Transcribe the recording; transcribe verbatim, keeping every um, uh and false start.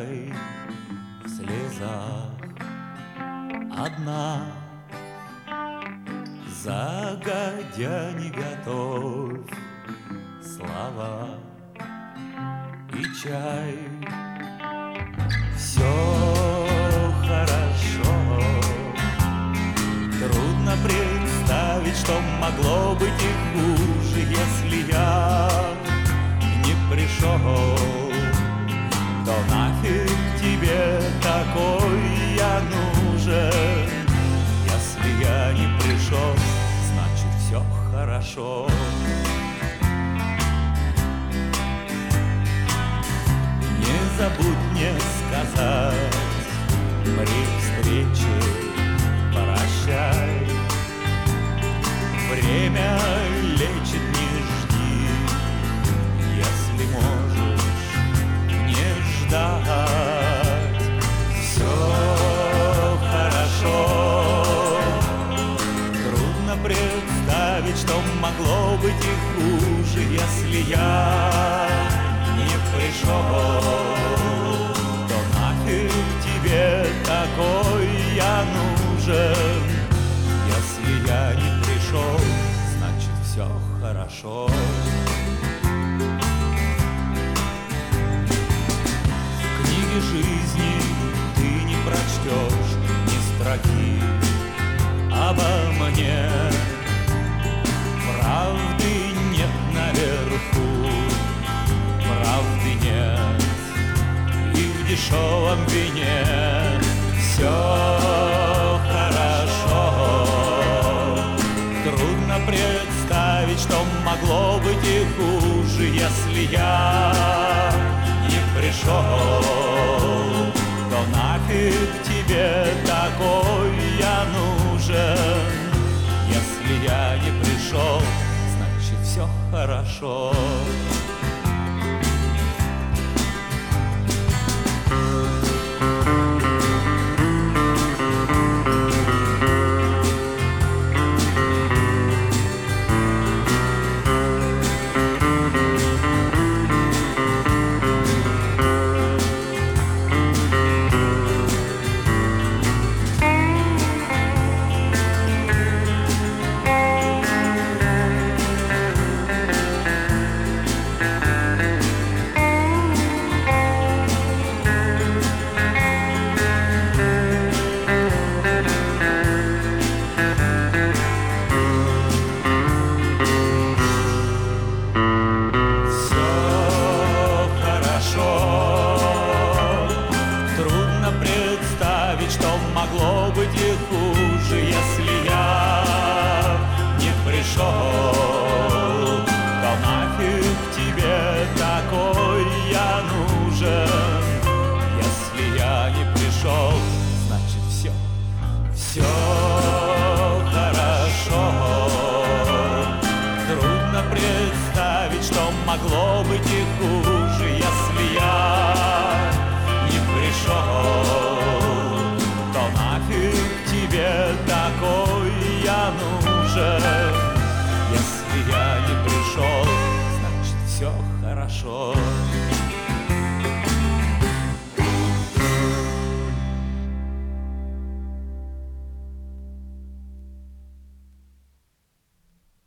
Прощай в слезах одна, загодя не готовь слова и чай. Все хорошо, трудно представить, что могло быть и хуже, если я не пришел. То нафиг тебе такой я нужен? Если я не пришел, значит все хорошо. Не забудь мне сказать при встрече прощай. Время лечит, не жди, если можешь не ждать. Все хорошо, трудно представить, что могло быть и хуже, если я не пришел. То нафиг тебе такой я нужен? Если я не пришел, значит все хорошо. В книге жизни ты не прочтешь ни строки обо мне. Правды нет наверху, правды нет и в дешевом вине. Все хорошо, трудно представить, что могло быть и хуже, если я не пришел. То нафиг тебе такой я нужен? Если я не пришел, значит все хорошо. Могло быть